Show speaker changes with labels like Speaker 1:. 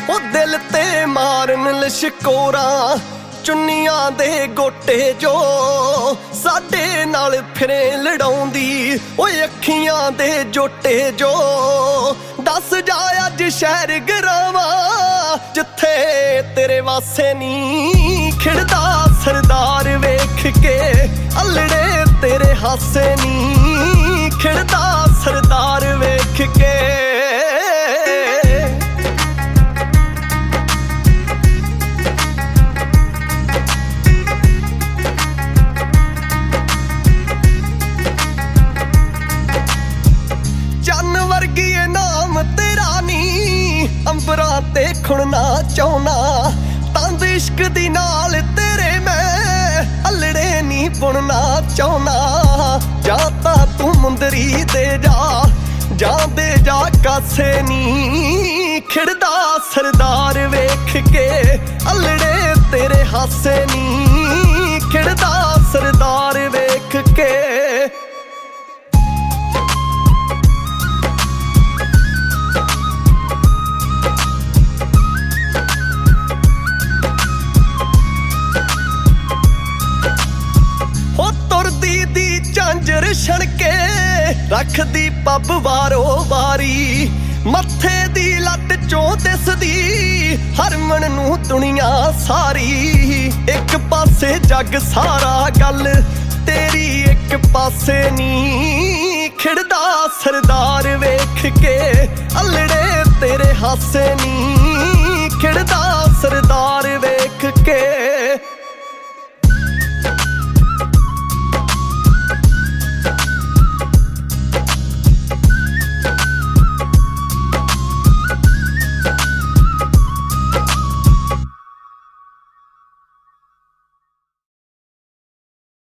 Speaker 1: ਉਹ ਦਿਲ ਤੇ ਮਾਰਨ ਲਿਸ਼ਕੋਰਾਂ ਚੁੰਨੀਆਂ ਦੇ ਗੋਟੇ ਜੋ ਸਾਡੇ ਨਾਲ ਫਿਰੇ ਲੜਾਉਂਦੀ ਓਏ ਅੱਖੀਆਂ ਦੇ ਜੋਟੇ ਜੋ ਦੱਸ ਜਾ ਅੱਜ ਸ਼ਹਿਰ ਗਰਾਵਾਂ ਜਿੱਥੇ ਤੇਰੇ ਵਾਸੇ ਨੀ ਖਿੜਦਾ ਸਰਦਾਰ ਵੇਖ ਕੇ ਅਲੜੇ ਤੇਰੇ ਹਾਸੇ ਨੀ ਖਿੜਦਾ ਸਰਦਾਰ ਵੇਖ ਕੇ ਵਰਗੀਏ ਨਾਮ ਤੇਰਾ ਨੀ ਅੰਬਰਾਂ ਤੇ ਖੁਣਨਾ ਚਾਹੁੰਨਾ ਤੰਦ ਇਸ਼ਕ ਦੀ ਨਾਲ ਤੇਰੇ ਮੈਂ ਅਲੜੇ ਨੀ ਬੁਣਨਾ ਚਾਹੁੰਨਾ ਜਾਂ ਤਾਂ ਤੂੰ ਮੁੰਦਰੀ ਦੇ ਜਾਂ ਦੇ ਜਾ ਕਾਸੇ ਨੀ ਖਿੜਦਾ ਸਰਦਾਰ ਵੇਖ ਕੇ ਅਲੜੇ ਤੇਰੇ ਹਾਸੇ ਨੀ ਖਿੜਦਾ ਸਰਦਾਰ ਵੇਖ ਕੇ ਝਾਂਜਰ ਛਣਕੇ ਰੱਖਦੀ ਪੱਬ ਵਾਰੋ ਵਾਰੀ ਮੱਥੇ ਦੀ ਲੱਟ ਚੋਂ ਦਿਸਦੀ ਹਰਮਨ ਨੂੰ ਦੁਨੀਆ ਸਾਰੀ ਇੱਕ ਪਾਸੇ ਜੱਗ ਸਾਰਾ ਗੱਲ ਤੇਰੀ ਇੱਕ ਪਾਸੇ ਨੀ ਖਿੜਦਾ ਸਰਦਾਰ ਵੇਖ ਕੇ ਅਲੜੇ ਤੇਰੇ ਹਾਸੇ ਨੀ ਖਿੜਦਾ ਸਰਦਾਰ ਵੇਖ ਕੇ